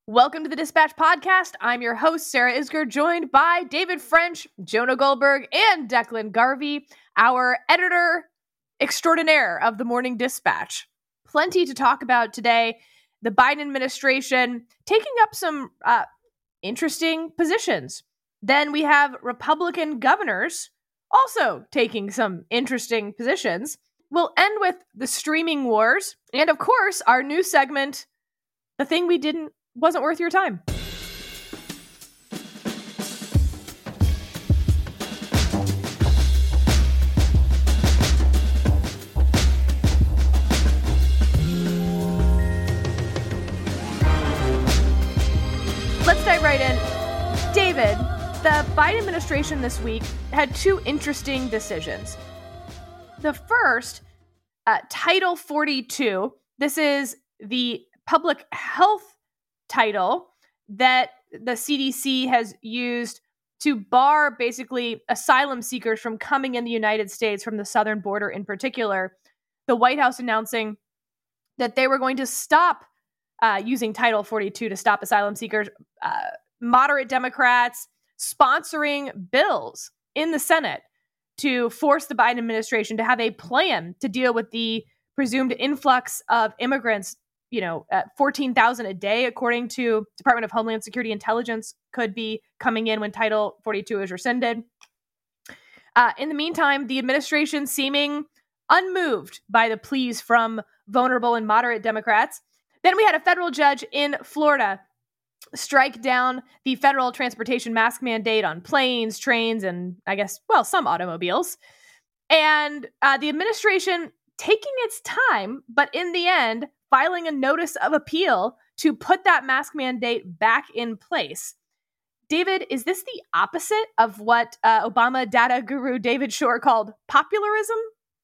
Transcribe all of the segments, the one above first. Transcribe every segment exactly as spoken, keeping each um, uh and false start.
Welcome to the Dispatch Podcast. I'm your host, Sarah Isger, joined by David French, Jonah Goldberg, and Declan Garvey, our editor extraordinaire of the Morning Dispatch. Plenty to talk about today. The Biden administration taking up some uh, interesting positions. Then we have Republican governors also taking some interesting positions. We'll end with the streaming wars. And of course, our new segment, the thing we didn't wasn't worth your time. Let's dive right in. David, the Biden administration this week had two interesting decisions. The first, uh, Title forty-two. This is the public health title that the C D C has used to bar basically asylum seekers from coming in the United States from the southern border in particular. The White House announcing that they were going to stop uh, using Title forty-two to stop asylum seekers. Uh, moderate Democrats sponsoring bills in the Senate to force the Biden administration to have a plan to deal with the presumed influx of immigrants. You know, uh, fourteen thousand a day, according to Department of Homeland Security Intelligence, could be coming in when Title forty-two is rescinded. Uh, in the meantime, the administration seeming unmoved by the pleas from vulnerable and moderate Democrats. Then we had a federal judge in Florida strike down the federal transportation mask mandate on planes, trains, and I guess, well, some automobiles. And uh, the administration taking its time, but in the end, filing a notice of appeal to put that mask mandate back in place. David, is this the opposite of what uh, Obama data guru David Shor called popularism?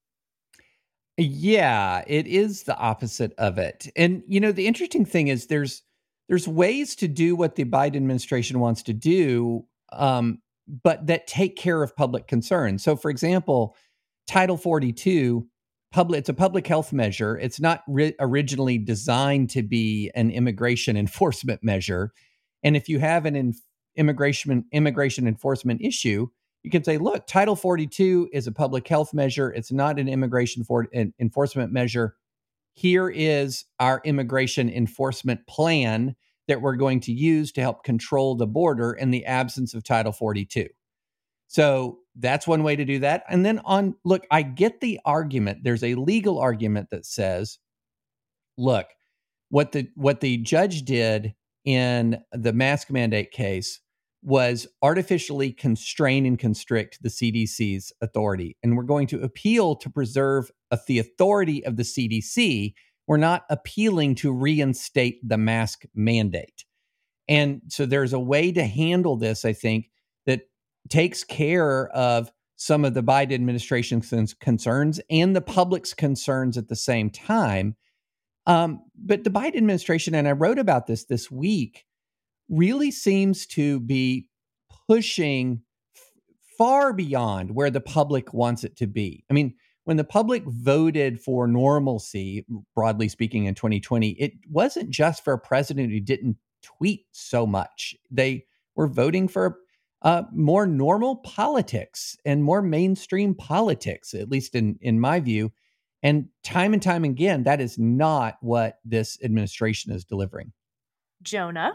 Yeah, it is the opposite of it. And, you know, the interesting thing is there's there's ways to do what the Biden administration wants to do, um, but that take care of public concern. So, for example, Title forty-two, Public, it's a public health measure. It's not ri- originally designed to be an immigration enforcement measure. And if you have an in, immigration immigration enforcement issue, you can say, look, Title forty-two is a public health measure. It's not an immigration for, an enforcement measure. Here is our immigration enforcement plan that we're going to use to help control the border in the absence of Title forty-two. So that's one way to do that. And then on, look, I get the argument. There's a legal argument that says, look, what the what the judge did in the mask mandate case was artificially constrain and constrict the C D C's authority. And we're going to appeal to preserve the authority of the C D C. We're not appealing to reinstate the mask mandate. And so there's a way to handle this, I think, that takes care of some of the Biden administration's concerns and the public's concerns at the same time. Um, but the Biden administration, and I wrote about this this week, really seems to be pushing f- far beyond where the public wants it to be. I mean, when the public voted for normalcy, broadly speaking, in twenty twenty, it wasn't just for a president who didn't tweet so much. They were voting for Uh, more normal politics and more mainstream politics, at least in, in my view. And time and time again, that is not what this administration is delivering. Jonah?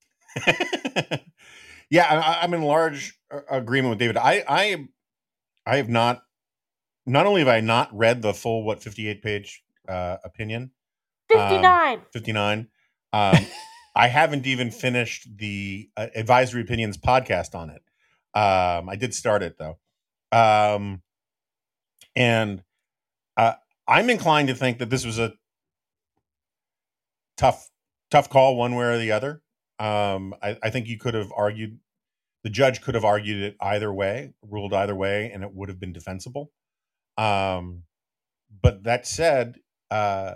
yeah, I, I'm in large agreement with David. I, I, I have not, not only have I not read the full, what, fifty-eight page uh, opinion. fifty-nine. Um, fifty-nine. Um, I haven't even finished the uh, Advisory Opinions podcast on it. Um, I did start it, though. Um, and uh, I'm inclined to think that this was a tough, tough call one way or the other. Um, I, I think you could have argued, the judge could have argued it either way, ruled either way, and it would have been defensible. Um, but that said, uh,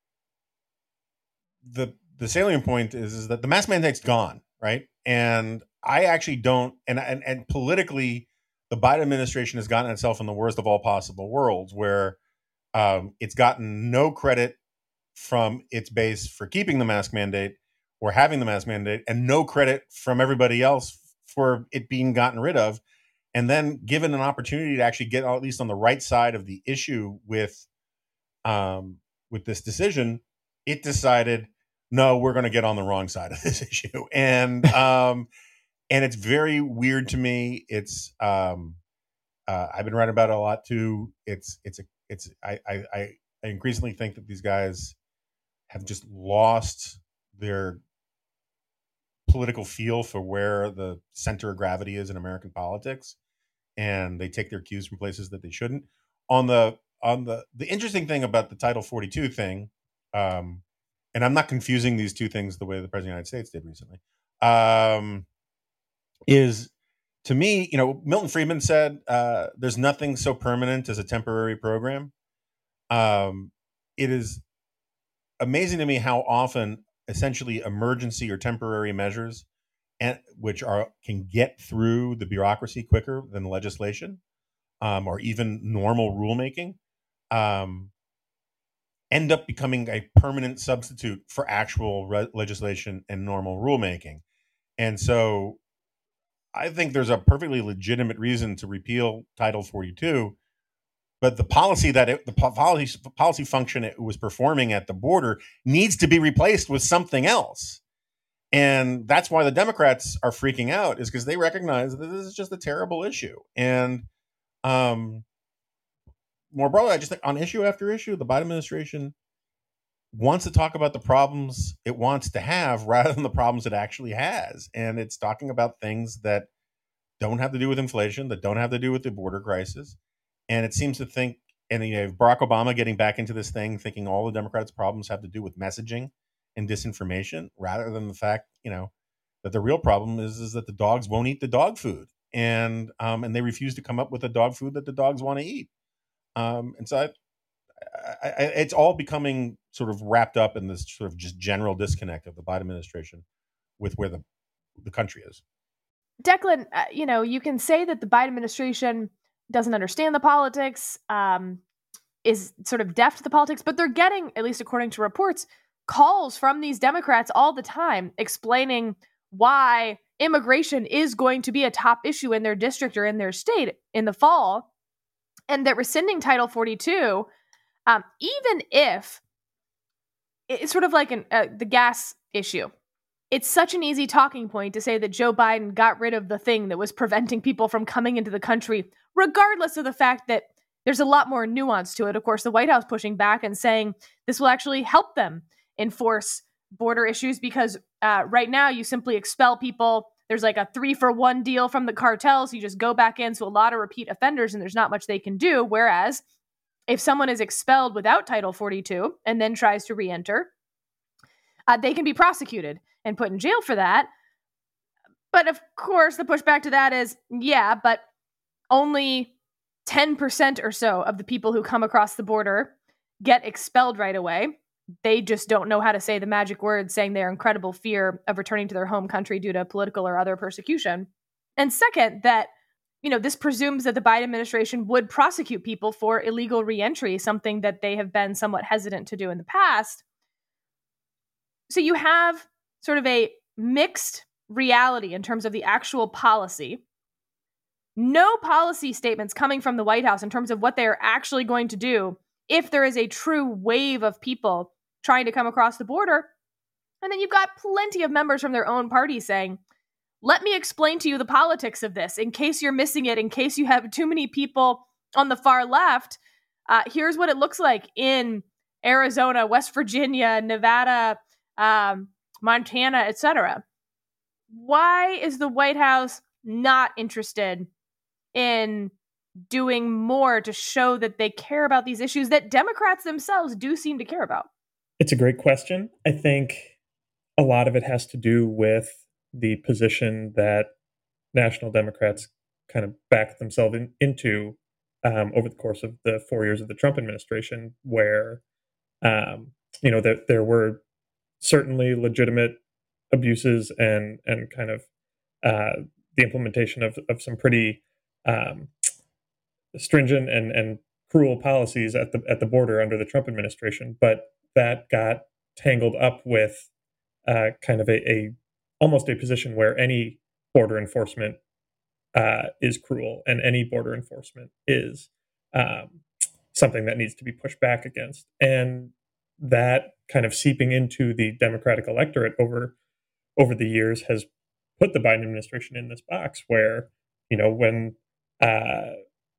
the the salient point is, is that the mask mandate's gone, right? And I actually don't, and, and and politically, the Biden administration has gotten itself in the worst of all possible worlds, where um, it's gotten no credit from its base for keeping the mask mandate, or having the mask mandate, and no credit from everybody else for it being gotten rid of. And then given an opportunity to actually get at least on the right side of the issue with um, with this decision, it decided, no, we're going to get on the wrong side of this issue. And um, and it's very weird to me. It's um, uh, I've been writing about it a lot too. It's it's a it's I I, I increasingly think that these guys have just lost their political feel for where the center of gravity is in American politics, and they take their cues from places that they shouldn't. On the on the the interesting thing about the Title forty-two thing, um, and I'm not confusing these two things the way the President of the United States did recently, um, is to me, you know, Milton Friedman said uh, there's nothing so permanent as a temporary program. Um, it is amazing to me how often essentially emergency or temporary measures, and which are can get through the bureaucracy quicker than legislation, um, or even normal rulemaking, um, end up becoming a permanent substitute for actual re- legislation and normal rulemaking. And so I think there's a perfectly legitimate reason to repeal Title forty-two, but the policy that it, the policy policy function it was performing at the border needs to be replaced with something else. And that's why the Democrats are freaking out, is because they recognize that this is just a terrible issue. And um, more broadly, I just think on issue after issue, the Biden administration wants to talk about the problems it wants to have rather than the problems it actually has. And it's talking about things that don't have to do with inflation, that don't have to do with the border crisis. And it seems to think, and you know, Barack Obama getting back into this thing, thinking all the Democrats' problems have to do with messaging and disinformation, rather than the fact, you know, that the real problem is is that the dogs won't eat the dog food, and um, and they refuse to come up with the dog food that the dogs want to eat. Um, and so I, I, I, it's all becoming sort of wrapped up in this sort of just general disconnect of the Biden administration with where the the country is. Declan, uh, you know, you can say that the Biden administration doesn't understand the politics, um, is sort of deaf to the politics, but they're getting, at least according to reports, calls from these Democrats all the time explaining why immigration is going to be a top issue in their district or in their state in the fall, and that rescinding Title forty-two, um, even if it's sort of like an, uh, the gas issue, it's such an easy talking point to say that Joe Biden got rid of the thing that was preventing people from coming into the country, regardless of the fact that there's a lot more nuance to it. Of course, the White House pushing back and saying this will actually help them enforce border issues because uh, right now you simply expel people. There's like a three for one deal from the cartels. You just go back into a lot of repeat offenders and there's not much they can do. Whereas if someone is expelled without Title forty-two and then tries to re-enter, uh, they can be prosecuted and put in jail for that. But of course, the pushback to that is, yeah, but only ten percent or so of the people who come across the border get expelled right away. They just don't know how to say the magic words, saying their incredible fear of returning to their home country due to political or other persecution. And second, that, you know, this presumes that the Biden administration would prosecute people for illegal reentry, something that they have been somewhat hesitant to do in the past. So you have sort of a mixed reality in terms of the actual policy. No policy statements coming from the White House in terms of what they are actually going to do if there is a true wave of people trying to come across the border. And then you've got plenty of members from their own party saying, let me explain to you the politics of this in case you're missing it, in case you have too many people on the far left. Uh, here's what it looks like in Arizona, West Virginia, Nevada, um, Montana, et cetera. Why is the White House not interested in doing more to show that they care about these issues that Democrats themselves do seem to care about? It's a great question. I think a lot of it has to do with the position that national Democrats kind of backed themselves in, into um, over the course of the four years of the Trump administration, where, um, you know, there, there were certainly legitimate abuses and and kind of uh, the implementation of, of some pretty um, stringent and, and cruel policies at the at the border under the Trump administration, but that got tangled up with uh, kind of a, a almost a position where any border enforcement uh, is cruel and any border enforcement is um, something that needs to be pushed back against. And that kind of seeping into the Democratic electorate over over the years has put the Biden administration in this box where, you know, when uh,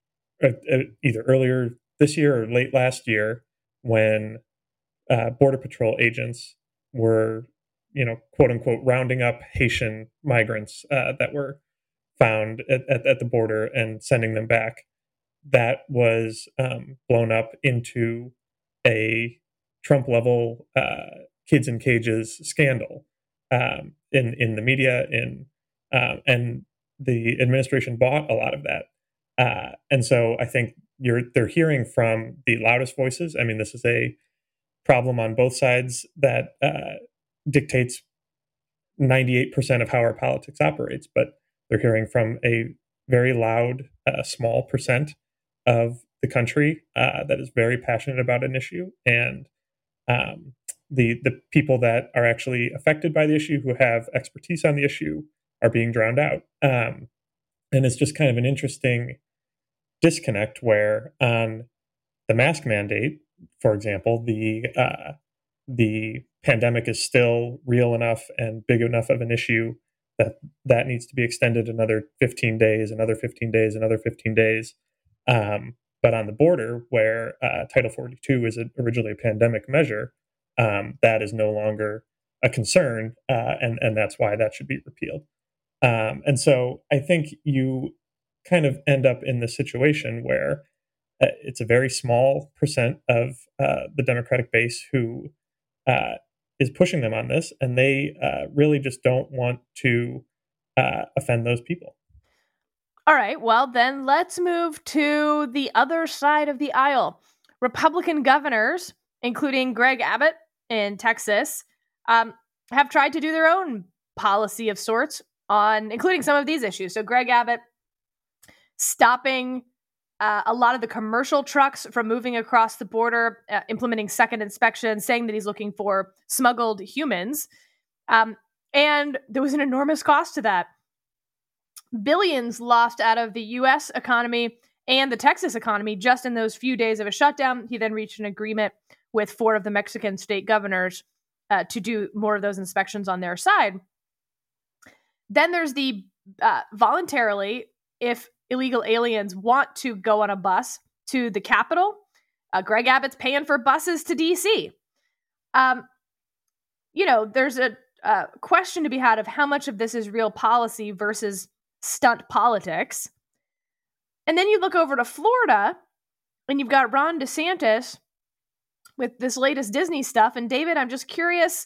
either earlier this year or late last year, when uh, Border Patrol agents were, you know, quote unquote, rounding up Haitian migrants uh, that were found at, at, at the border and sending them back, that was um, blown up into a Trump level uh, kids in cages scandal um, in in the media, in um, and the administration bought a lot of that, uh, and so I think you're they're hearing from the loudest voices. I mean, this is a problem on both sides that uh, dictates ninety-eight percent of how our politics operates, but they're hearing from a very loud, uh, small percent of the country uh, that is very passionate about an issue, and um, the the people that are actually affected by the issue, who have expertise on the issue, are being drowned out. Um, and it's just kind of an interesting disconnect where on the mask mandate, for example, the uh, the pandemic is still real enough and big enough of an issue that that needs to be extended another fifteen days, another fifteen days, another fifteen days. Um, but on the border, where uh, Title forty-two is a, originally a pandemic measure, um, that is no longer a concern, uh, and and that's why that should be repealed. Um, and so I think you kind of end up in this situation where uh, it's a very small percent of uh, the Democratic base who uh, is pushing them on this, and they uh, really just don't want to uh, offend those people. All right, well, then let's move to the other side of the aisle. Republican governors, including Greg Abbott in Texas, um, have tried to do their own policy of sorts on, including some of these issues. So Greg Abbott stopping uh, a lot of the commercial trucks from moving across the border, uh, implementing second inspection, saying that he's looking for smuggled humans. Um, and there was an enormous cost to that. Billions lost out of the U S economy and the Texas economy just in those few days of a shutdown. He then reached an agreement with four of the Mexican state governors uh, to do more of those inspections on their side. Then there's the uh, voluntarily, if illegal aliens want to go on a bus to the Capitol, uh, Greg Abbott's paying for buses to D C. Um, you know, there's a uh, question to be had of how much of this is real policy versus stunt politics. And then you look over to Florida and you've got Ron DeSantis with this latest Disney stuff. And David, I'm just curious,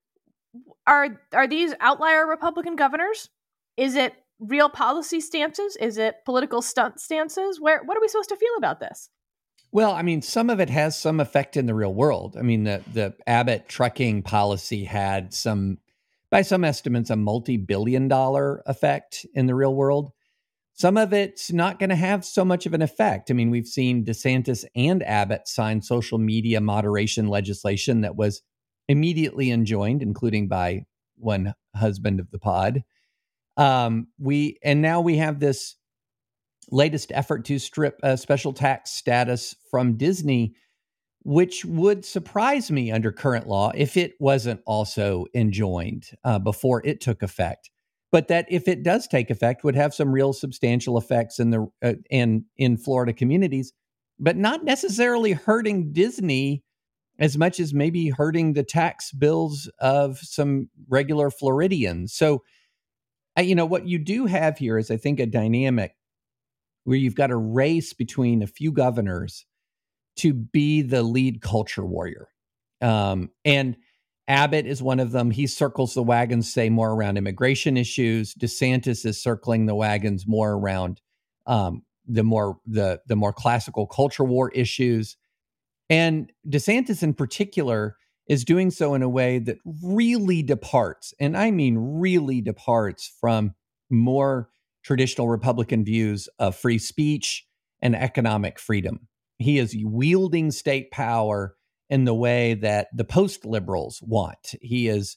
are are these outlier Republican governors? Is it real policy stances? Is it political stunt stances? Where what are we supposed to feel about this? Well, I mean, some of it has some effect in the real world. I mean, the the Abbott trucking policy had some, by some estimates, a multi-billion dollar effect in the real world. Some of it's not going to have so much of an effect. I mean, we've seen DeSantis and Abbott sign social media moderation legislation that was immediately enjoined, including by one husband of the pod. Um, we and now we have this latest effort to strip a special tax status from Disney, which would surprise me under current law if it wasn't also enjoined uh, before it took effect. But that if it does take effect, would have some real substantial effects in the uh, in in Florida communities, but not necessarily hurting Disney as much as maybe hurting the tax bills of some regular Floridians. So, uh, you know, what you do have here is, I think, a dynamic where you've got a race between a few governors to be the lead culture warrior. Um, and Abbott is one of them. He circles the wagons, say, more around immigration issues. DeSantis is circling the wagons more around um, the more the the more classical culture war issues. And DeSantis in particular is doing so in a way that really departs, and I mean really departs, from more traditional Republican views of free speech and economic freedom. He is wielding state power in the way that the post-liberals want. He is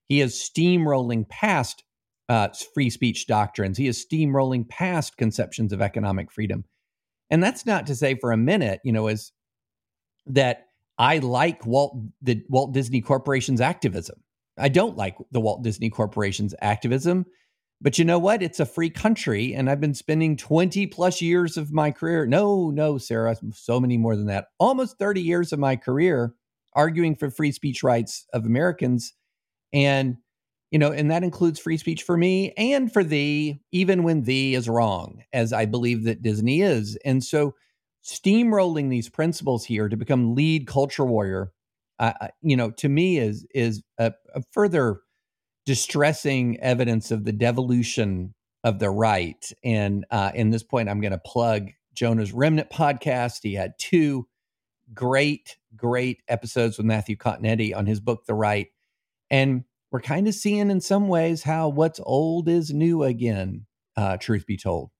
He is steamrolling past uh, free speech doctrines. He is steamrolling past conceptions of economic freedom. And that's not to say for a minute, you know, is that I like Walt the Walt Disney Corporation's activism. I don't like the Walt Disney Corporation's activism, but you know what? It's a free country, and I've been spending twenty plus years of my career. No, no, Sarah, so many more than that. Almost thirty years of my career arguing for free speech rights of Americans. And, you know, and that includes free speech for me and for thee, even when thee is wrong, as I believe that Disney is. And so steamrolling these principles here to become lead culture warrior, uh, you know, to me is is a, a further distressing evidence of the devolution of the right. And uh, in this point, I'm going to plug Jonah's Remnant podcast. He had two great, great episodes with Matthew Continetti on his book, The Right. And we're kind of seeing in some ways how what's old is new again, uh, truth be told.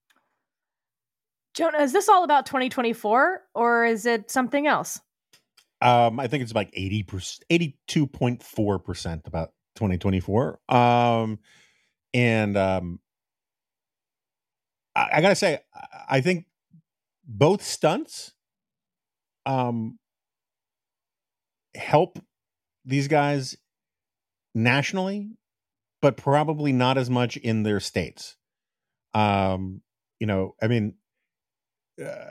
Jonah, is this all about twenty twenty-four or is it something else? Um, I think it's like eighty percent, eighty-two point four percent about twenty twenty-four. Um, and um, I, I got to say, I think both stunts um, help these guys nationally, but probably not as much in their states. Um, you know, I mean, uh,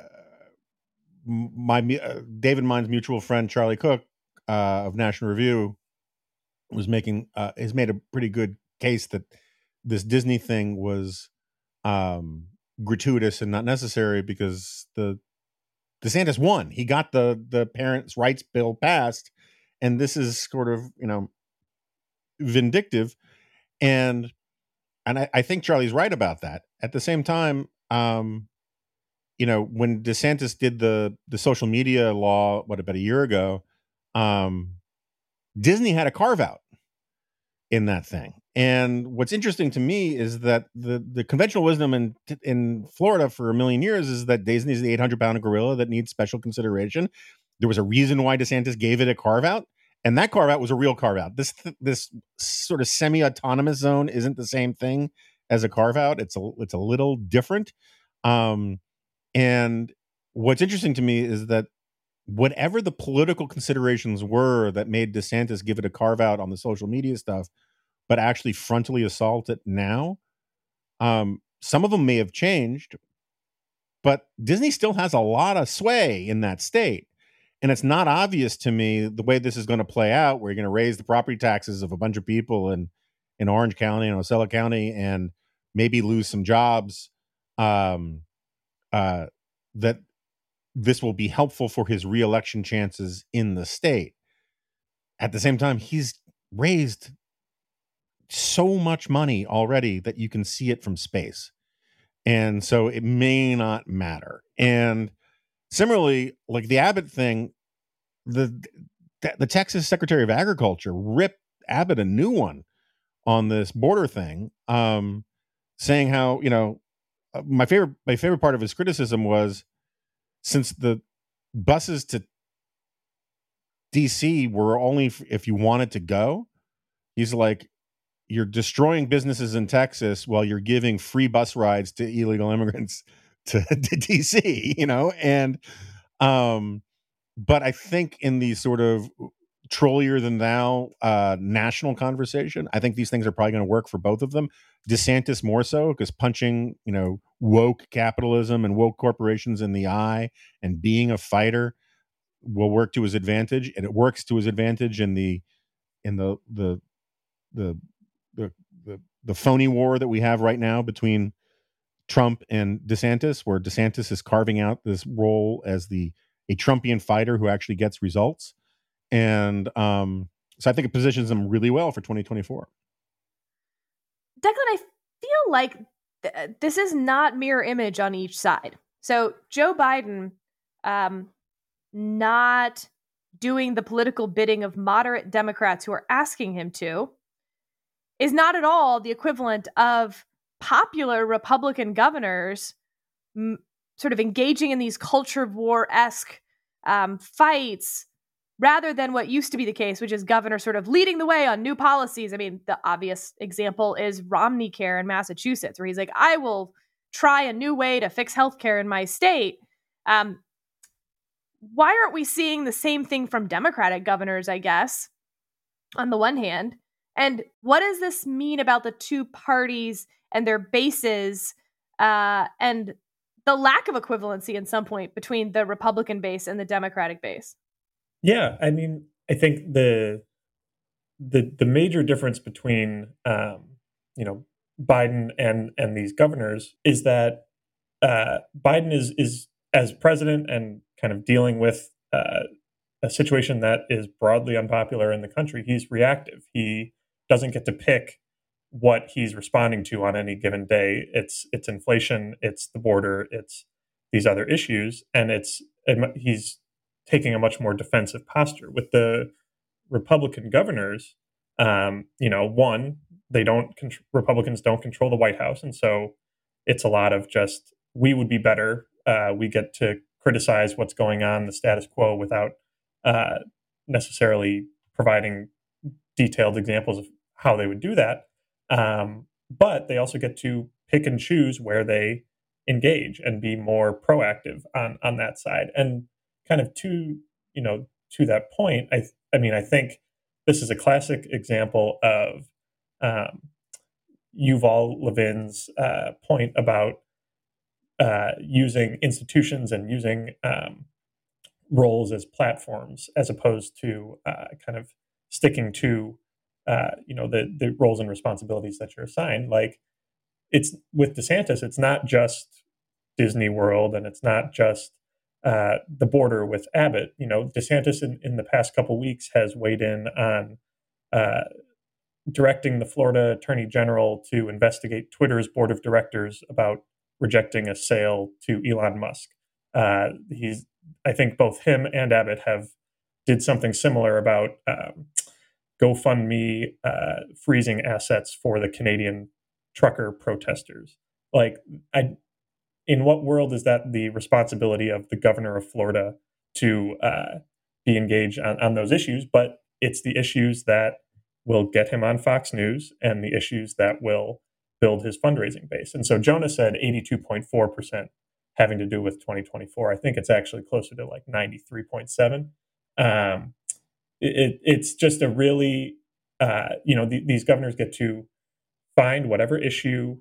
my uh, David Mine's mutual friend Charlie Cook uh, of National Review was making uh, has made a pretty good case that this Disney thing was um, gratuitous and not necessary because the DeSantis won. He got the the parents' rights bill passed, and this is sort of, you know, vindictive. And and I, I think Charlie's right about that. At the same time, um, you know, when DeSantis did the the social media law, what, about a year ago, um, Disney had a carve out in that thing. And what's interesting to me is that the the conventional wisdom in in Florida for a million years is that Disney is the eight hundred pound gorilla that needs special consideration. There was a reason why DeSantis gave it a carve out, and that carve out was a real carve out. This this sort of semi autonomous zone isn't the same thing as a carve out. It's a it's a little different. Um, and what's interesting to me is that whatever the political considerations were that made DeSantis give it a carve out on the social media stuff, but actually frontally assault it now, um, some of them may have changed, but Disney still has a lot of sway in that state. And it's not obvious to me the way this is going to play out, where you're going to raise the property taxes of a bunch of people in, in Orange County and Osceola County and maybe lose some jobs, um, uh, that this will be helpful for his reelection chances in the state. At the same time, he's raised so much money already that you can see it from space. And so it may not matter. And similarly, like the Abbott thing, the the Texas Secretary of Agriculture ripped Abbott a new one on this border thing, um, saying how, you know, my favorite my favorite part of his criticism was, since the buses to D C were only if you wanted to go, he's like, you're destroying businesses in Texas while you're giving free bus rides to illegal immigrants to, to D C, you know? And, um, but I think in the sort of trollier than thou uh, national conversation, I think these things are probably going to work for both of them. DeSantis more so, because punching, you know, woke capitalism and woke corporations in the eye and being a fighter will work to his advantage. And it works to his advantage in the, in the, the, the, the, the, the phony war that we have right now between Trump and DeSantis, where DeSantis is carving out this role as the a Trumpian fighter who actually gets results. And um, so I think it positions him really well for twenty twenty-four. Declan, I feel like th- this is not mirror image on each side. So Joe Biden um, not doing the political bidding of moderate Democrats who are asking him to is not at all the equivalent of popular Republican governors m- sort of engaging in these culture war-esque um, fights rather than what used to be the case, which is governor sort of leading the way on new policies. I mean, the obvious example is Romney Care in Massachusetts, where he's like, I will try a new way to fix healthcare in my state. Um, why aren't we seeing the same thing from Democratic governors, I guess, on the one hand? And what does this mean about the two parties and their bases uh, and the lack of equivalency in some point between the Republican base and the Democratic base? Yeah, I mean, I think the the the major difference between um, you know Biden and and these governors is that uh, Biden is is as president and kind of dealing with uh, a situation that is broadly unpopular in the country. He's reactive. He doesn't get to pick what he's responding to on any given day. It's it's inflation, it's the border, it's these other issues, and it's he's taking a much more defensive posture. With the Republican governors, um, you know, one, they don't Republicans don't control the White House, and so it's a lot of just we would be better. Uh, we get to criticize what's going on, the status quo, without uh, necessarily providing detailed examples of how they would do that. Um, but they also get to pick and choose where they engage and be more proactive on on that side. And kind of to you know to that point, I I mean I think this is a classic example of um, Yuval Levin's uh, point about uh, using institutions and using um, roles as platforms as opposed to uh, kind of sticking to uh, you know the the roles and responsibilities that you're assigned. Like it's with DeSantis, it's not just Disney World and it's not just uh, the border with Abbott. You know, DeSantis in, in the past couple weeks has weighed in on uh, directing the Florida Attorney General to investigate Twitter's board of directors about rejecting a sale to Elon Musk. Uh, he's, I think both him and Abbott have did something similar about um, GoFundMe uh, freezing assets for the Canadian trucker protesters. Like, I, in what world is that the responsibility of the governor of Florida to uh, be engaged on, on those issues? But it's the issues that will get him on Fox News and the issues that will build his fundraising base. And so Jonah said eighty-two point four percent having to do with twenty twenty-four. I think it's actually closer to like ninety-three point seven. Um, it, it's just a really, uh, you know, the, these governors get to find whatever issue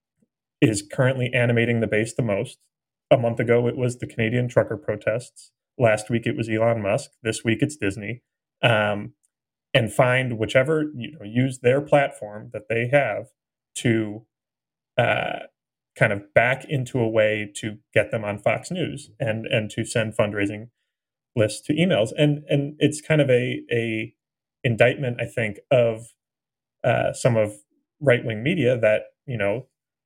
is currently animating the base the most. A month ago, it was the Canadian trucker protests. Last week, it was Elon Musk. This week, it's Disney. Um, and find whichever, you know, use their platform that they have to uh, kind of back into a way to get them on Fox News and and to send fundraising lists to emails. And and it's kind of a a indictment, I think, of uh, some of right-wing media that, you know,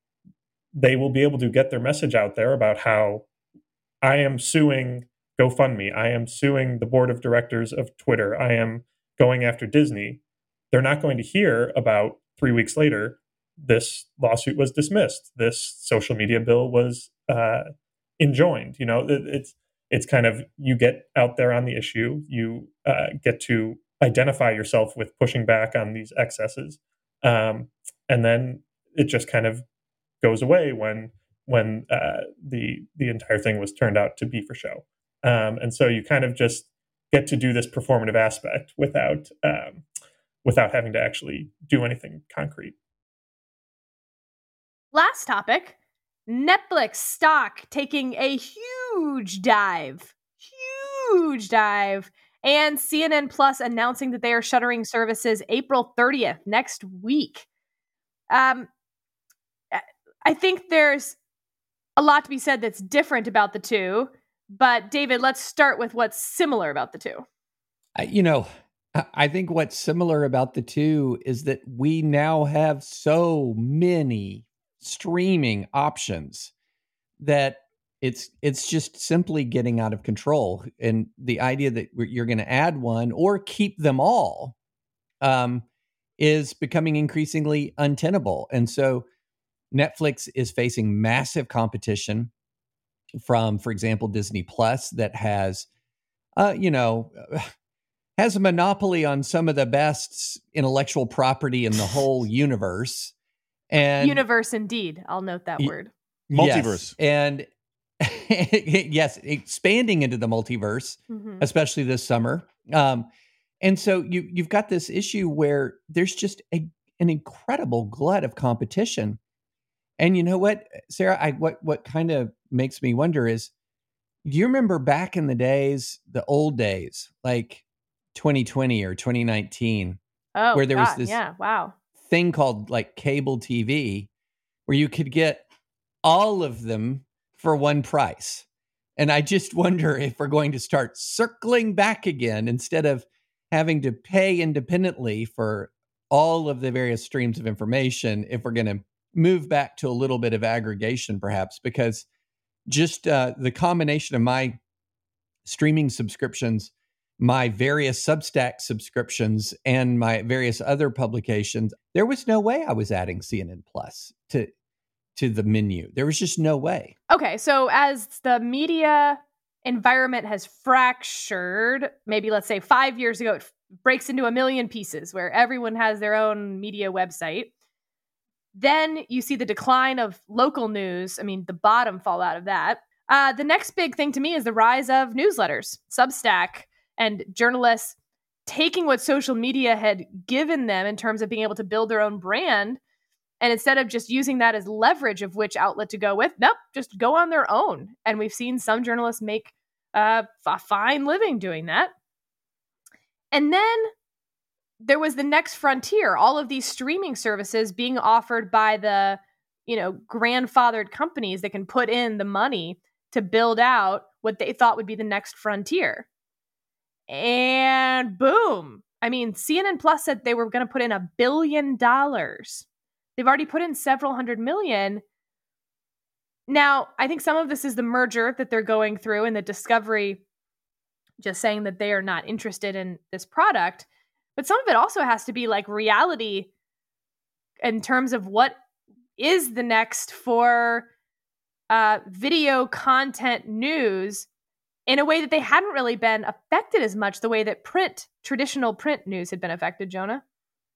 they will be able to get their message out there about how I am suing GoFundMe, I am suing the board of directors of Twitter, I am going after Disney. They're not going to hear about three weeks later, this lawsuit was dismissed, this social media bill was uh, enjoined. You know, it, it's it's kind of, you get out there on the issue, you uh, get to identify yourself with pushing back on these excesses, um, and then it just kind of goes away when when uh, the the entire thing was turned out to be for show. Um, and so you kind of just get to do this performative aspect without um, without having to actually do anything concrete. Last topic, Netflix stock taking a huge dive, huge dive, and C N N Plus announcing that they are shuttering services April thirtieth, next week. Um, I think there's a lot to be said that's different about the two, but David, let's start with what's similar about the two. I, you know, I think what's similar about the two is that we now have so many streaming options that it's it's just simply getting out of control. And the idea that you're going to add one or keep them all um, is becoming increasingly untenable. And so Netflix is facing massive competition from, for example, Disney Plus that has, uh, you know, has a monopoly on some of the best intellectual property in the whole universe. And universe, indeed. I'll note that y- word. Multiverse. Yes, and yes, expanding into the multiverse, Mhm. especially this summer. Um, and so you you've got this issue where there's just a, an incredible glut of competition. And you know what, Sarah, I what what kind of makes me wonder is, do you remember back in the days, the old days, like twenty twenty or twenty nineteen, Oh, where there was God, this yeah, wow. thing called like cable T V, where you could get all of them for one price? And I just wonder if we're going to start circling back again, instead of having to pay independently for all of the various streams of information, if we're going to move back to a little bit of aggregation, perhaps, because just uh, the combination of my streaming subscriptions, my various Substack subscriptions, and my various other publications, there was no way I was adding C N N Plus to to the menu. There was just no way. Okay, so as the media environment has fractured, maybe let's say five years ago, it breaks into a million pieces where everyone has their own media website. Then you see the decline of local news. I mean, the bottom fall out of that. Uh, the next big thing to me is the rise of newsletters, Substack, and journalists taking what social media had given them in terms of being able to build their own brand. And instead of just using that as leverage of which outlet to go with, nope, just go on their own. And we've seen some journalists make uh, a fine living doing that. And then there was the next frontier, all of these streaming services being offered by the, you know, grandfathered companies that can put in the money to build out what they thought would be the next frontier. And boom. I mean, C N N Plus said they were going to put in a billion dollars. They've already put in several hundred million. Now, I think some of this is the merger that they're going through and the Discovery just saying that they are not interested in this product. But some of it also has to be like reality in terms of what is the next for uh, video content news in a way that they hadn't really been affected as much, the way that print, traditional print news had been affected, Jonah.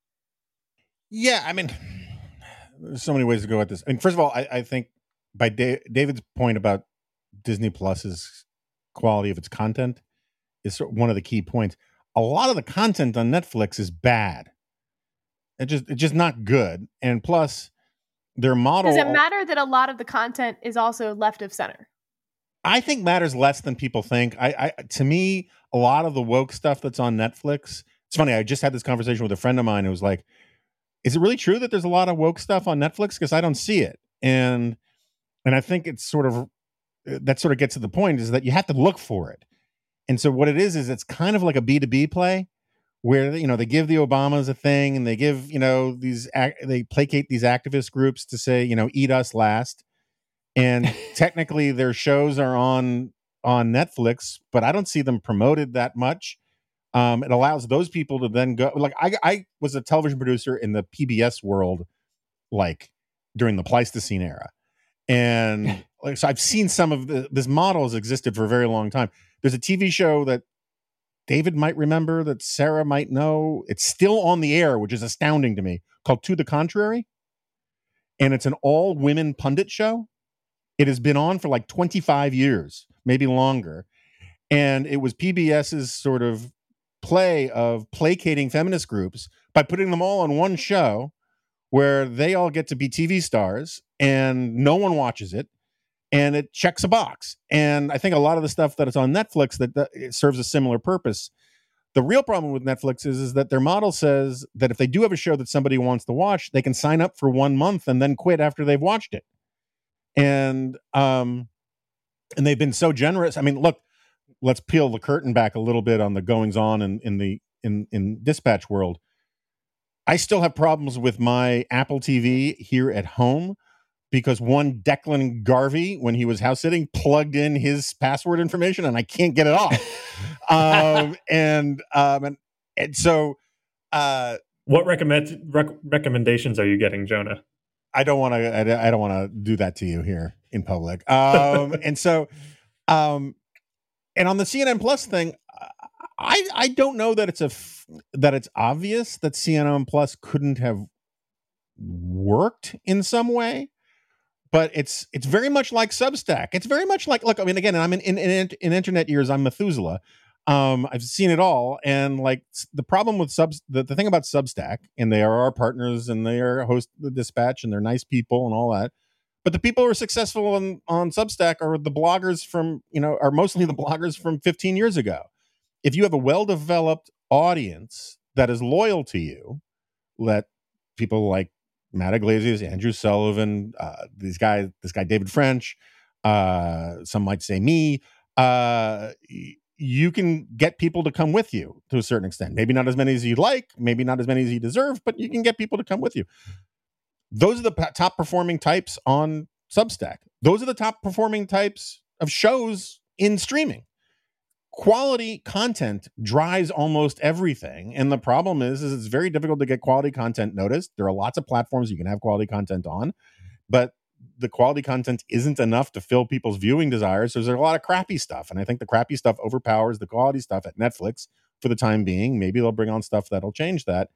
Yeah, I mean, there's so many ways to go at this. I mean, first of all, I, I think by da- David's point about Disney Plus's quality of its content is sort of one of the key points. A lot of the content on Netflix is bad. It just it's just not good. And plus, their model. Does it matter that a lot of the content is also left of center? I think matters less than people think. I, I to me, a lot of the woke stuff that's on Netflix. It's funny. I just had this conversation with a friend of mine who was like, "Is it really true that there's a lot of woke stuff on Netflix? Because I don't see it." And and I think it's sort of that sort of gets to the point is that you have to look for it. And so what it is is it's kind of like a B two B play where, you know, they give the Obamas a thing and they give, you know, these they placate these activist groups to say, you know, eat us last. And technically their shows are on on Netflix, but I don't see them promoted that much. Um, it allows those people to then go like I, I was a television producer in the P B S world, like during the Pleistocene era. And like, so I've seen some of the, this model has existed for a very long time. There's a T V show that David might remember, that Sarah might know. It's still on the air, which is astounding to me, called To the Contrary. And it's an all women pundit show. It has been on for like twenty-five years, maybe longer. And it was PBS's sort of play of placating feminist groups by putting them all on one show where they all get to be T V stars and no one watches it. And it checks a box. And I think a lot of the stuff that is on Netflix that, that it serves a similar purpose. The real problem with Netflix is, is that their model says that if they do have a show that somebody wants to watch, they can sign up for one month and then quit after they've watched it. And um, and they've been so generous. I mean, look, let's peel the curtain back a little bit on the goings on in, in the in, in dispatch world. I still have problems with my Apple T V here at home because one Declan Garvey, when he was house sitting, plugged in his password information and I can't get it off. um, and, um, and and so, uh, what recommend rec- recommendations are you getting, Jonah? I don't want to. I, I don't want to do that to you here in public. Um, and so, um, and on the C N N Plus thing, I I don't know that it's a f- that it's obvious that C N N Plus couldn't have worked in some way, but it's it's very much like Substack. It's very much like look. I mean, again, I'm in in, in, in internet years. I'm Methuselah. Um, I've seen it all, and like the problem with subs, the, the thing about Substack, and they are our partners, and they are host the Dispatch, and they're nice people, and all that. But the people who are successful on on Substack are the bloggers from you know are mostly the bloggers from fifteen years ago. If you have a well-developed audience that is loyal to you, let people like Matt Iglesias, Andrew Sullivan, uh, these guys, this guy David French, uh, some might say me. Uh, you can get people to come with you to a certain extent. Maybe not as many as you'd like, maybe not as many as you deserve, but you can get people to come with you. Those are the p- top performing types on Substack. Those are the top performing types of shows in streaming. Quality content drives almost everything. And the problem is, is it's very difficult to get quality content noticed. There are lots of platforms you can have quality content on, but the quality content isn't enough to fill people's viewing desires. So there's a lot of crappy stuff. And I think the crappy stuff overpowers the quality stuff at Netflix for the time being. Maybe they'll bring on stuff that'll change that.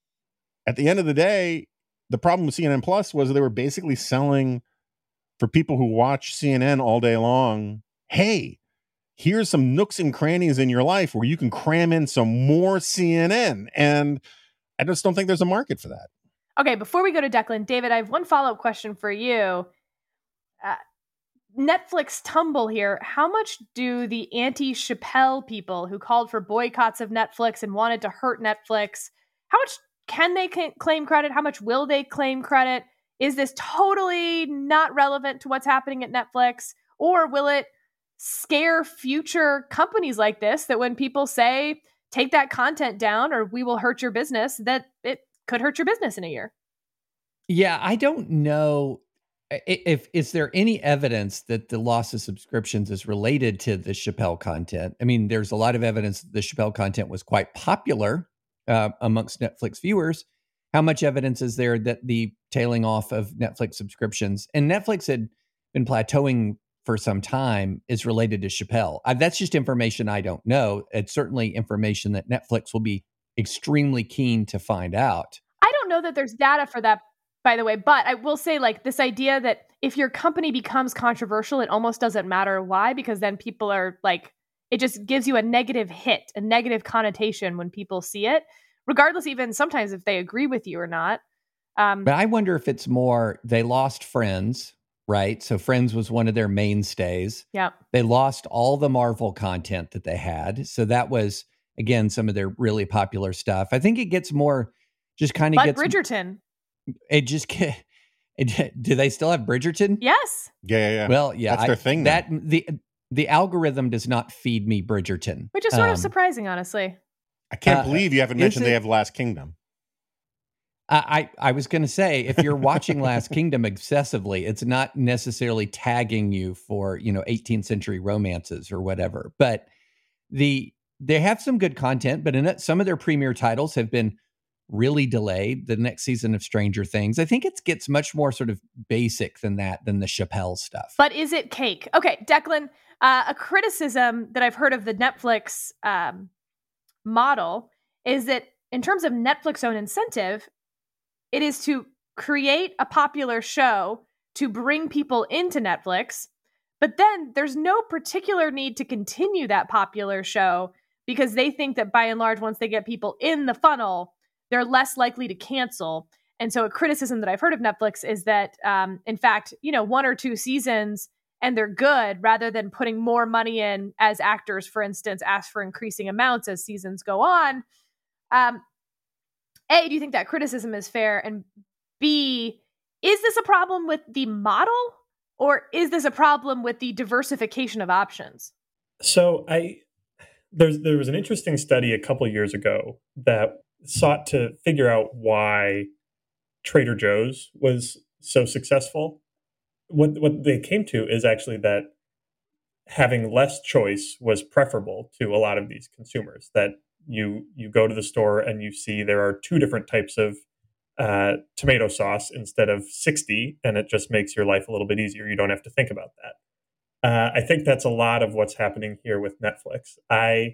At the end of the day, the problem with C N N Plus was they were basically selling for people who watch C N N all day long. Hey, here's some nooks and crannies in your life where you can cram in some more C N N. And I just don't think there's a market for that. Okay, before we go to Declan, David, I have one follow-up question for you. Uh, Netflix tumble here. How much do the anti-Chappelle people who called for boycotts of Netflix and wanted to hurt Netflix, how much can they c- claim credit? How much will they claim credit? Is this totally not relevant to what's happening at Netflix? Or will it scare future companies like this that when people say, take that content down or we will hurt your business, that it could hurt your business in a year? Yeah, I don't know if is there any evidence that the loss of subscriptions is related to the Chappelle content. I mean, there's a lot of evidence that the Chappelle content was quite popular uh, amongst Netflix viewers. How much evidence is there that the tailing off of Netflix subscriptions, and Netflix had been plateauing for some time, is related to Chappelle? I, that's just information I don't know. It's certainly information that Netflix will be extremely keen to find out. I don't know that there's data for that, by the way, but I will say, like, this idea that if your company becomes controversial, it almost doesn't matter why, because then people are like, it just gives you a negative hit, a negative connotation when people see it, regardless, even sometimes if they agree with you or not. Um, but I wonder if it's more, they lost Friends, right? So Friends was one of their mainstays. Yeah. They lost all the Marvel content that they had. So that was, again, some of their really popular stuff. I think it gets more, just kind of but gets... Bridgerton. It just get, it, do they still have Bridgerton? Yes. Yeah, yeah, yeah. Well, yeah. That's their I, thing now. That, the, the algorithm does not feed me Bridgerton. Which is sort Um, of surprising, honestly. I can't Uh, believe you haven't is mentioned it- they have Last Kingdom. I, I I was going to say, if you're watching Last Kingdom excessively, it's not necessarily tagging you for, you know, eighteenth century romances or whatever. But the they have some good content, but in it, some of their premier titles have been really delayed. The next season of Stranger Things, I think it gets much more sort of basic than that, than the Chappelle stuff. But is it cake? Okay, Declan, uh, a criticism that I've heard of the Netflix um, model is that in terms of Netflix own incentive, it is to create a popular show to bring people into Netflix, but then there's no particular need to continue that popular show because they think that by and large, once they get people in the funnel, they're less likely to cancel. And so a criticism that I've heard of Netflix is that, um, in fact, you know, one or two seasons and they're good, rather than putting more money in as actors, for instance, ask for increasing amounts as seasons go on. Um, A, do you think that criticism is fair? And B, is this a problem with the model, or is this a problem with the diversification of options? So I there's there was an interesting study a couple years ago that sought to figure out why Trader Joe's was so successful. What what they came to is actually that having less choice was preferable to a lot of these consumers. That you you go to the store and you see there are two different types of uh, tomato sauce instead of sixty, and it just makes your life a little bit easier. You don't have to think about that. Uh, I think that's a lot of what's happening here with Netflix. I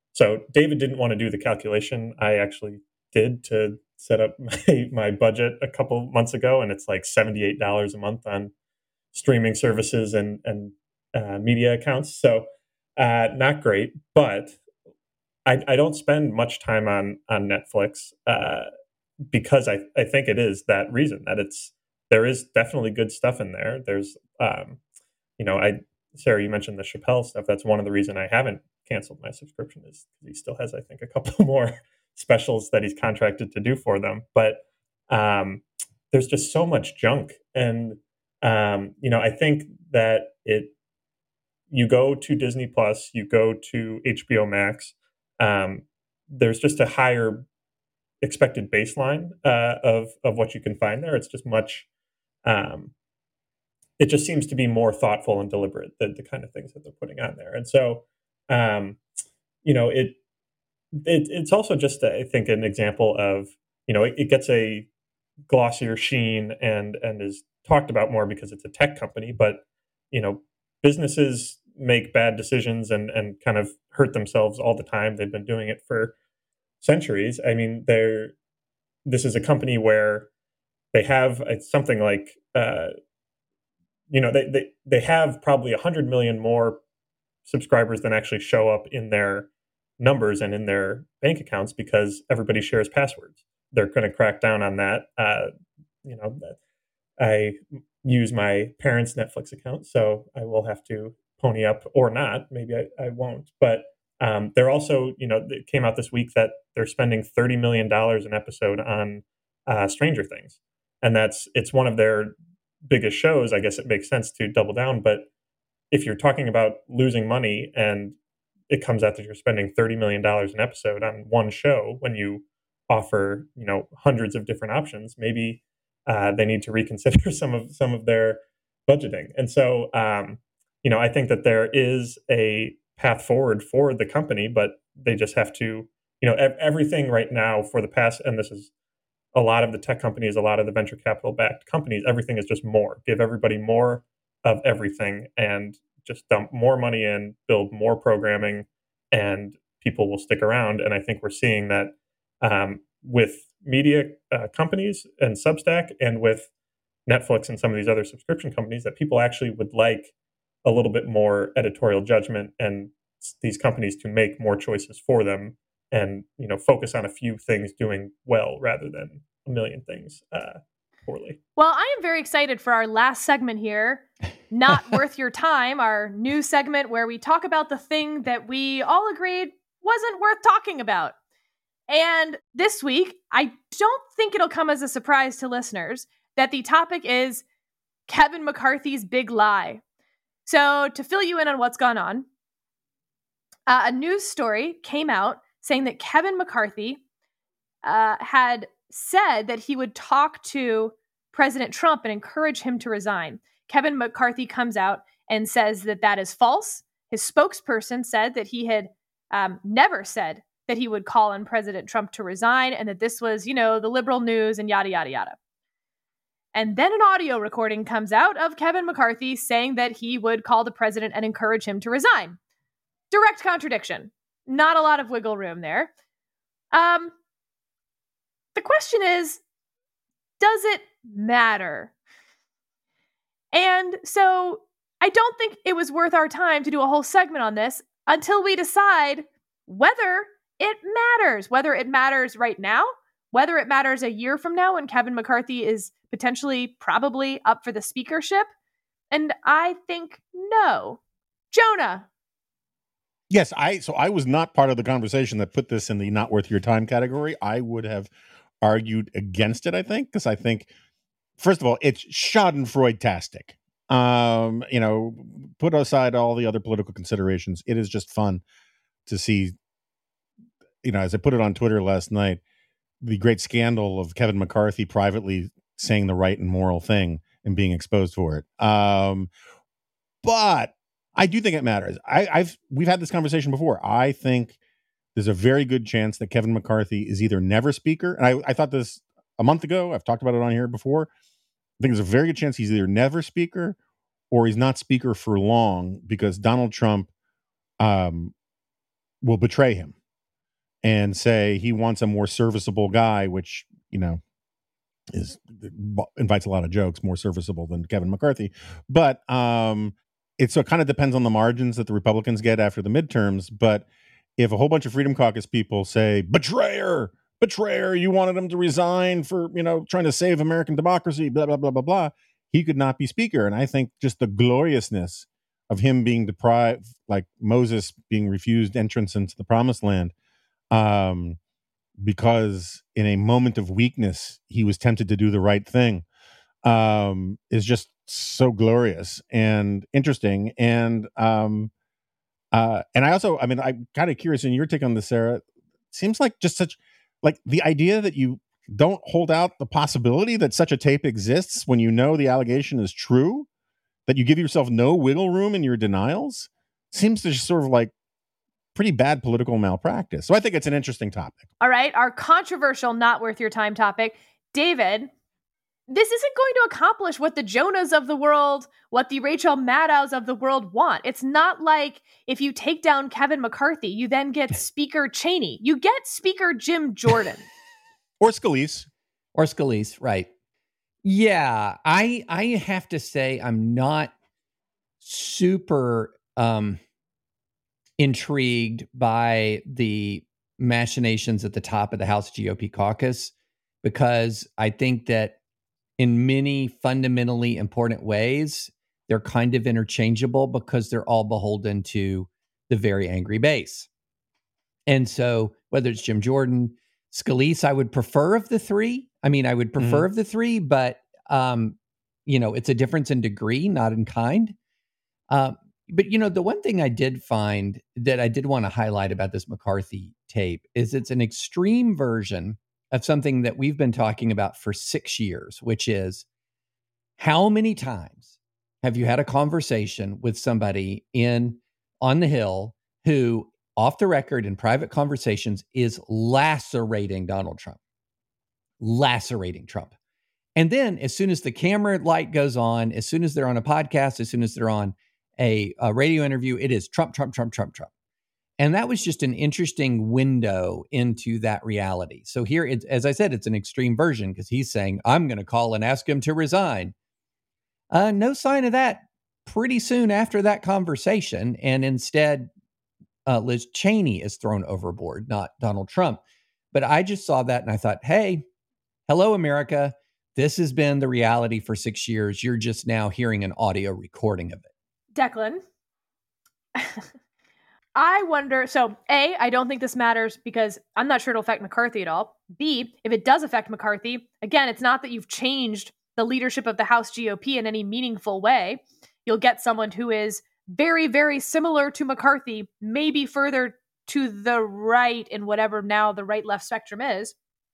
So David didn't want to do the calculation. I actually did to set up my, my budget a couple months ago, and it's like seventy-eight dollars a month on streaming services and, and uh, media accounts. So uh, not great, but I, I don't spend much time on, on Netflix uh, because I, I think it is that reason that it's, there is definitely good stuff in there. There's, um, you know, I, Sarah, you mentioned the Chappelle stuff. That's one of the reasons I haven't canceled my subscription is he still has, I think, a couple more specials that he's contracted to do for them. But um, there's just so much junk. And, um, you know, I think that it, you go to Disney Plus, you go to H B O Max, um, there's just a higher expected baseline uh, of, of what you can find there. It's just much, um, it just seems to be more thoughtful and deliberate, the, the kind of things that they're putting on there. And so, um, you know, it, it it's also just, I think, an example of, you know, it, it gets a glossier sheen and and is talked about more because it's a tech company. But, you know, businesses make bad decisions and, and kind of hurt themselves all the time. They've been doing it for centuries. I mean, they're this is a company where they have something like, uh, you know, they, they, they have probably one hundred million more subscribers than actually show up in their numbers and in their bank accounts because everybody shares passwords. They're going to crack down on that. Uh, you know, I use my parents' Netflix account, so I will have to pony up or not. Maybe I, I won't. But um, they're also, you know, it came out this week that they're spending thirty million dollars an episode on uh, Stranger Things. And that's, it's one of their biggest shows. I guess it makes sense to double down. But if you're talking about losing money and it comes out that you're spending thirty million dollars an episode on one show when you offer, you know, hundreds of different options, maybe uh, they need to reconsider some of some of their budgeting. And so, um, you know, I think that there is a path forward for the company, but they just have to, you know, ev- everything right now for the past, and this is a lot of the tech companies, a lot of the venture capital backed companies, everything is just more. Give everybody more of everything and just dump more money in, build more programming, and people will stick around. And I think we're seeing that um, with media uh, companies and Substack and with Netflix and some of these other subscription companies, that people actually would like a little bit more editorial judgment and these companies to make more choices for them and, you know, focus on a few things doing well rather than a million things uh, poorly. Well, I am very excited for our last segment here, Not Worth Your Time, our new segment where we talk about the thing that we all agreed wasn't worth talking about. And this week, I don't think it'll come as a surprise to listeners that the topic is Kevin McCarthy's big lie. So to fill you in on what's gone on, uh, a news story came out saying that Kevin McCarthy uh, had said that he would talk to President Trump and encourage him to resign. Kevin McCarthy comes out and says that that is false. His spokesperson said that he had um, never said that he would call on President Trump to resign and that this was, you know, the liberal news and yada, yada, yada. And then an audio recording comes out of Kevin McCarthy saying that he would call the president and encourage him to resign. Direct contradiction. Not a lot of wiggle room there. Um, the question is, does it matter? And so I don't think it was worth our time to do a whole segment on this until we decide whether it matters, whether it matters right now, whether it matters a year from now when Kevin McCarthy is potentially probably up for the speakership. And I think no. Jonah. Yes, I so I was not part of the conversation that put this in the not worth your time category. I would have argued against it, I think, because I think, first of all, it's Schadenfreude-tastic. Um, you know, put aside all the other political considerations. It is just fun to see, you know, as I put it on Twitter last night, the great scandal of Kevin McCarthy privately saying the right and moral thing and being exposed for it. Um, but I do think it matters. I, I've we've had this conversation before. I think there's a very good chance that Kevin McCarthy is either never speaker. And I, I thought this a month ago. I've talked about it on here before. I think there's a very good chance he's either never speaker or he's not speaker for long because Donald Trump um, will betray him and say he wants a more serviceable guy, which, you know, is invites a lot of jokes, more serviceable than Kevin McCarthy. But um, it so it kind of depends on the margins that the Republicans get after the midterms. But if a whole bunch of Freedom Caucus people say, betrayer, betrayer, you wanted him to resign for, you know, trying to save American democracy, blah, blah, blah, blah, blah, he could not be speaker. And I think just the gloriousness of him being deprived, like Moses being refused entrance into the promised land, um, because in a moment of weakness, he was tempted to do the right thing, um, is just so glorious and interesting. And um, uh, and I also, I mean, I'm kind of curious in your take on this, Sarah. It seems like just such, like the idea that you don't hold out the possibility that such a tape exists when you know the allegation is true, that you give yourself no wiggle room in your denials, seems to just sort of like pretty bad political malpractice. So I think it's an interesting topic. All right, our controversial, not worth your time topic. David, this isn't going to accomplish what the Jonahs of the world, what the Rachel Maddows of the world want. It's not like if you take down Kevin McCarthy, you then get Speaker Cheney. You get Speaker Jim Jordan. Or Scalise. Or Scalise, right. Yeah, I I have to say I'm not super um, intrigued by the machinations at the top of the House G O P caucus, because I think that in many fundamentally important ways, they're kind of interchangeable because they're all beholden to the very angry base. And so whether it's Jim Jordan, Scalise, I would prefer of the three. I mean, I would prefer mm-hmm. of the three, but, um, you know, it's a difference in degree, not in kind. Uh, but, you know, the one thing I did find that I did want to highlight about this McCarthy tape is it's an extreme version of something that we've been talking about for six years, which is how many times have you had a conversation with somebody in on the Hill who, off the record in private conversations, is lacerating Donald Trump, lacerating Trump. And then as soon as the camera light goes on, as soon as they're on a podcast, as soon as they're on a, a radio interview, it is Trump, Trump, Trump, Trump, Trump. And that was just an interesting window into that reality. So here, it's, as I said, it's an extreme version because he's saying, I'm going to call and ask him to resign. Uh, no sign of that pretty soon after that conversation. And instead, uh, Liz Cheney is thrown overboard, not Donald Trump. But I just saw that and I thought, hey, hello, America. This has been the reality for six years. You're just now hearing an audio recording of it. Declan. I wonder, so A, I don't think this matters because I'm not sure it'll affect McCarthy at all. B, if it does affect McCarthy, again, it's not that you've changed the leadership of the House G O P in any meaningful way. You'll get someone who is very, very similar to McCarthy, maybe further to the right in whatever now the right-left spectrum is.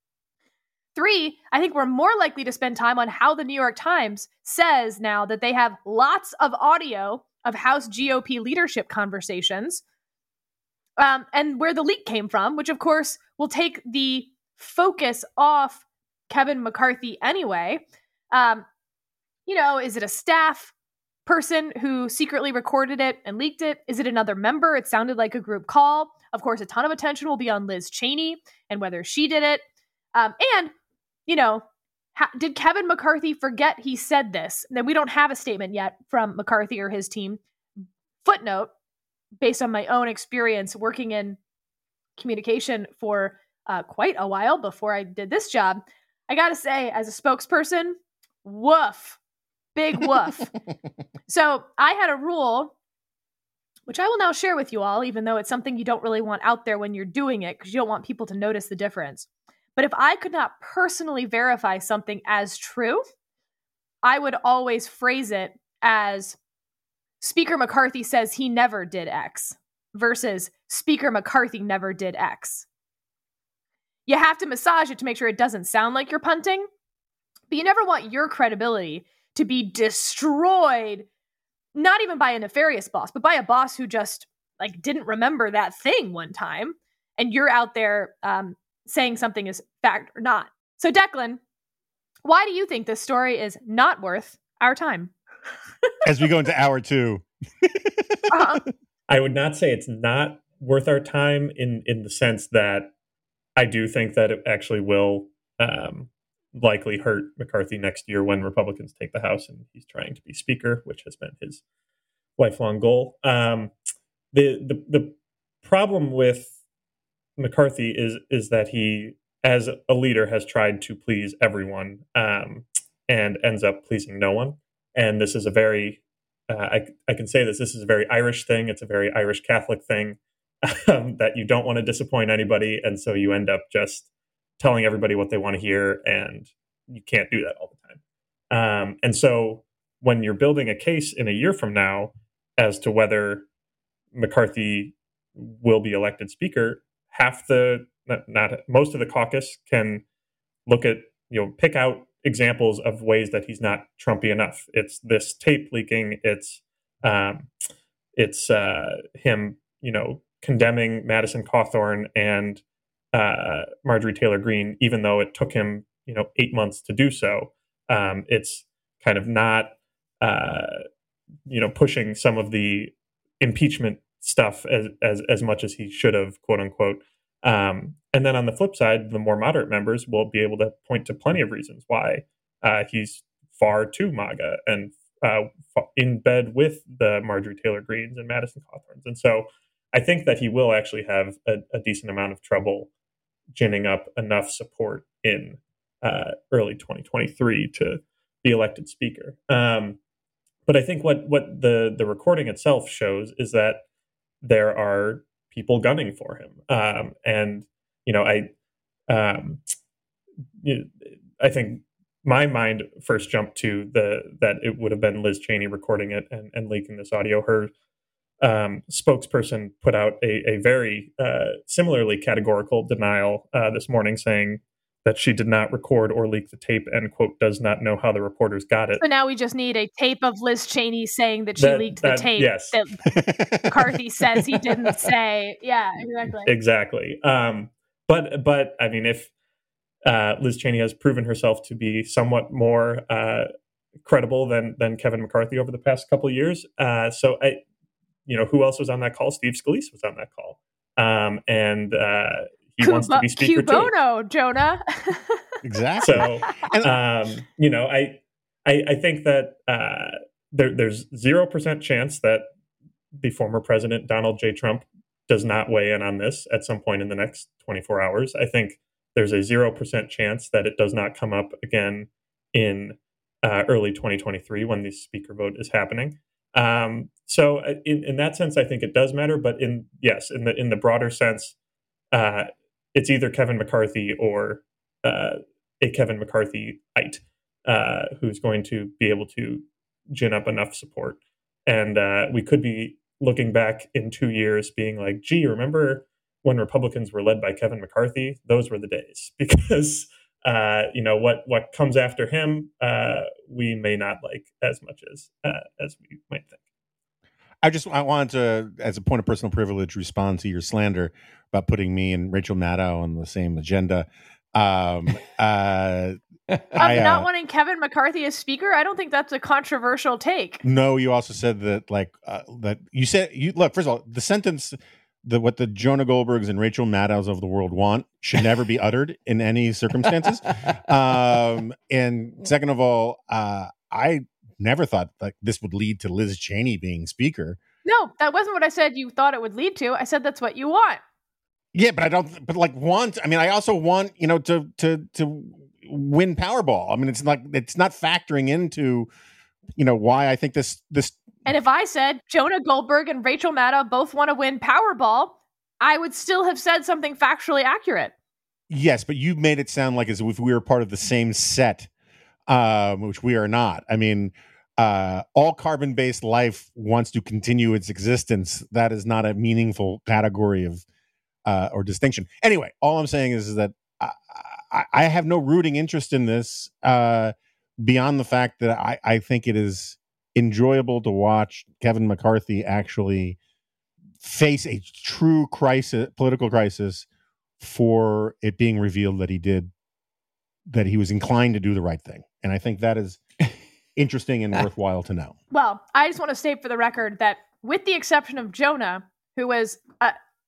Three, I think we're more likely to spend time on how the New York Times says now that they have lots of audio of House G O P leadership conversations. Um, and where the leak came from, which of course will take the focus off Kevin McCarthy anyway. Um, you know, is it a staff person who secretly recorded it and leaked it? Is it another member? It sounded like a group call. Of course, a ton of attention will be on Liz Cheney and whether she did it. Um, and, you know, ha- did Kevin McCarthy forget he said this? Now, we don't have a statement yet from McCarthy or his team. Footnote, based on my own experience working in communication for uh, quite a while before I did this job, I got to say, as a spokesperson, woof, big woof. So I had a rule, which I will now share with you all, even though it's something you don't really want out there when you're doing it because you don't want people to notice the difference. But if I could not personally verify something as true, I would always phrase it as Speaker McCarthy says he never did X versus Speaker McCarthy never did X. You have to massage it to make sure it doesn't sound like you're punting, but you never want your credibility to be destroyed, not even by a nefarious boss, but by a boss who just like didn't remember that thing one time, and you're out there um, saying something is fact or not. So Declan, why do you think this story is not worth our time? As we go into hour two. uh-huh. I would not say it's not worth our time in, in the sense that I do think that it actually will um, likely hurt McCarthy next year when Republicans take the House and he's trying to be Speaker, which has been his lifelong goal. Um, the, the the problem with McCarthy is is that he, as a leader, has tried to please everyone um, and ends up pleasing no one. And this is a very, uh, I, I can say this, this is a very Irish thing. It's a very Irish Catholic thing um, that you don't want to disappoint anybody. And so you end up just telling everybody what they want to hear, and you can't do that all the time. Um, and so when you're building a case in a year from now as to whether McCarthy will be elected Speaker, half the, not, not most of the caucus can look at, you know, pick out examples of ways that he's not Trumpy enough. It's this tape leaking. It's um, it's uh, him, you know, condemning Madison Cawthorn and uh, Marjorie Taylor Greene, even though it took him, you know, eight months to do so. Um, it's kind of not, uh, you know, pushing some of the impeachment stuff as, as, as much as he should have, quote unquote. Um, and then on the flip side, the more moderate members will be able to point to plenty of reasons why uh, he's far too MAGA and uh, in bed with the Marjorie Taylor Greenes and Madison Cawthorns. And so I think that he will actually have a, a decent amount of trouble ginning up enough support in uh, early twenty twenty-three to be elected Speaker. Um, but I think what what the the recording itself shows is that there are people gunning for him, um, and you know, I um, you know, I think my mind first jumped to the that it would have been Liz Cheney recording it and, and leaking this audio. Her um, spokesperson put out a, a very uh, similarly categorical denial uh, this morning, saying that she did not record or leak the tape and, quote, does not know how the reporters got it. So now we just need a tape of Liz Cheney saying that she That- leaked that- the tape yes. that McCarthy says he didn't say. Yeah, exactly. Exactly. Um, but, but I mean, if uh, Liz Cheney has proven herself to be somewhat more uh, credible than than Kevin McCarthy over the past couple of years, uh, so I, you know, who else was on that call? Steve Scalise was on that call, um, and uh, he wants to be Speaker too. Cubono, Jonah. Exactly. So, um, you know, I, I, I think that uh, there, there's zero percent chance that the former president Donald J. Trump does not weigh in on this at some point in the next twenty-four hours. I think there's a zero percent chance that it does not come up again in uh, early twenty twenty-three when the Speaker vote is happening. Um, so, in, in that sense, I think it does matter. But in yes, in the in the broader sense, uh, it's either Kevin McCarthy or uh, a Kevin McCarthy-ite uh, who's going to be able to gin up enough support. And uh, we could be looking back in two years being like, gee, remember when Republicans were led by Kevin McCarthy? Those were the days. Because, uh, you know, what what comes after him, uh, we may not like as much as uh, as we might think. I just I wanted to, as a point of personal privilege, respond to your slander about putting me and Rachel Maddow on the same agenda. Um, uh, Of I, uh, not wanting Kevin McCarthy as Speaker, I don't think that's a controversial take. No, you also said that, like, uh, that you said, you look, first of all, the sentence that what the Jonah Goldbergs and Rachel Maddows of the world want should never be uttered in any circumstances. Um, and second of all, uh, I never thought like this would lead to Liz Cheney being Speaker. No, that wasn't what I said you thought it would lead to. I said that's what you want. Yeah, but I don't. But like, want. I mean, I also want, you know, to to to win Powerball. I mean, it's like it's not factoring into, you know, why I think this this. And if I said Jonah Goldberg and Rachel Maddow both want to win Powerball, I would still have said something factually accurate. Yes, but you made it sound like as if we were part of the same set, um, which we are not. I mean, uh, all carbon-based life wants to continue its existence. That is not a meaningful category of. Uh, or distinction. Anyway, all I'm saying is, is that I, I, I have no rooting interest in this uh, beyond the fact that I, I think it is enjoyable to watch Kevin McCarthy actually face a true crisis, political crisis, for it being revealed that he did, that he was inclined to do the right thing. And I think that is interesting and worthwhile to know. Well, I just want to state for the record that with the exception of Jonah, who was... Uh,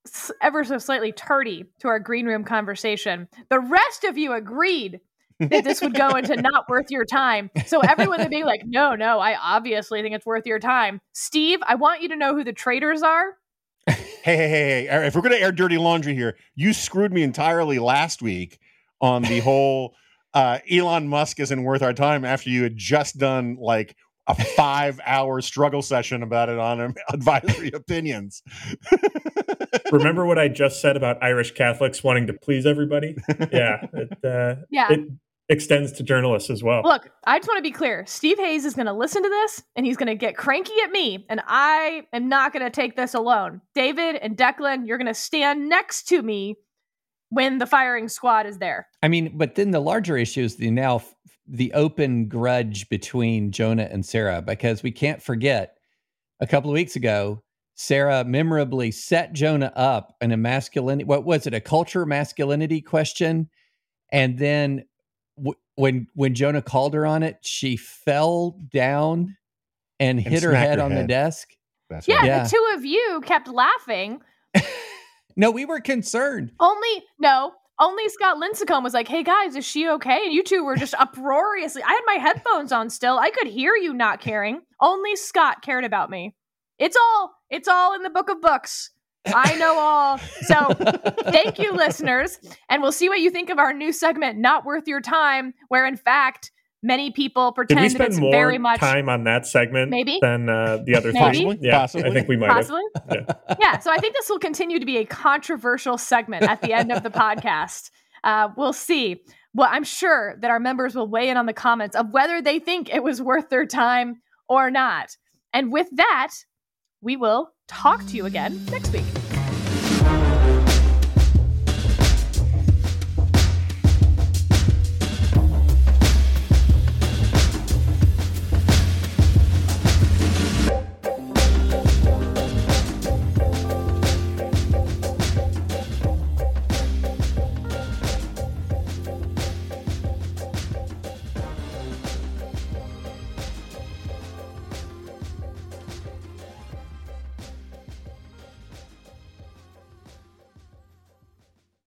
ever so slightly tardy to our green room conversation, the rest of you agreed that this would go into not worth your time. So everyone would be like, no, no, I obviously think it's worth your time. Steve, I want you to know who the traitors are. Hey, hey, hey, hey. If we're going to air dirty laundry here, you screwed me entirely last week on the whole uh, Elon Musk isn't worth our time after you had just done like a five hour struggle session about it on Advisory Opinions. Remember what I just said about Irish Catholics wanting to please everybody? Yeah. It, uh, yeah. It extends to journalists as well. Look, I just want to be clear. Steve Hayes is going to listen to this and he's going to get cranky at me. And I am not going to take this alone. David and Declan, you're going to stand next to me when the firing squad is there. I mean, but then the larger issue is the now the open grudge between Jonah and Sarah, because we can't forget a couple of weeks ago, Sarah memorably set Jonah up in a masculinity, what was it, a culture masculinity question. And then w- when when Jonah called her on it, she fell down and, and hit her head her on head. the desk. That's yeah, right. yeah, the two of you kept laughing. No, we were concerned. Only, no, only Scott Lincecum was like, hey guys, is she okay? And you two were just uproariously, I had my headphones on still. I could hear you not caring. Only Scott cared about me. It's all, it's all in the book of books. I know all. So thank you, listeners. And we'll see what you think of our new segment, Not Worth Your Time, where in fact, many people pretend Did we that spend it's more very much time on that segment maybe than uh, the other maybe? three? Possibly. Yeah, Possibly. I think we might Possibly. have. Yeah. yeah, so I think this will continue to be a controversial segment at the end of the podcast. Uh, we'll see. Well, I'm sure that our members will weigh in on the comments of whether they think it was worth their time or not. And with that, we will talk to you again next week.